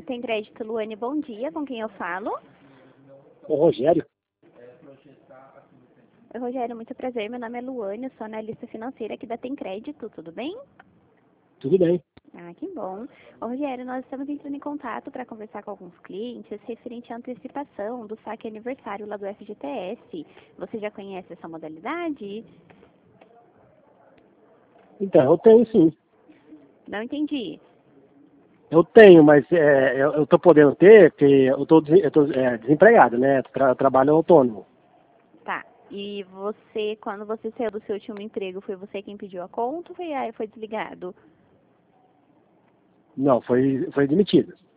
Tem Crédito, Luane, bom dia. Com quem eu falo? Ô, Rogério. Oi, Rogério, muito prazer. Meu nome é Luane, eu sou analista financeira aqui da Tem Crédito, tudo bem? Tudo bem. Ah, que bom. Ô, Rogério, nós estamos entrando em contato para conversar com alguns clientes referente à antecipação do saque aniversário lá do FGTS. Você já conhece essa modalidade? Então, eu tenho sim. Não entendi. Eu tenho, mas eu tô podendo ter, porque eu tô desempregado, né? Trabalho autônomo. Tá. E você, quando você saiu do seu último emprego, foi você quem pediu a conta ou foi desligado? Não, foi demitido.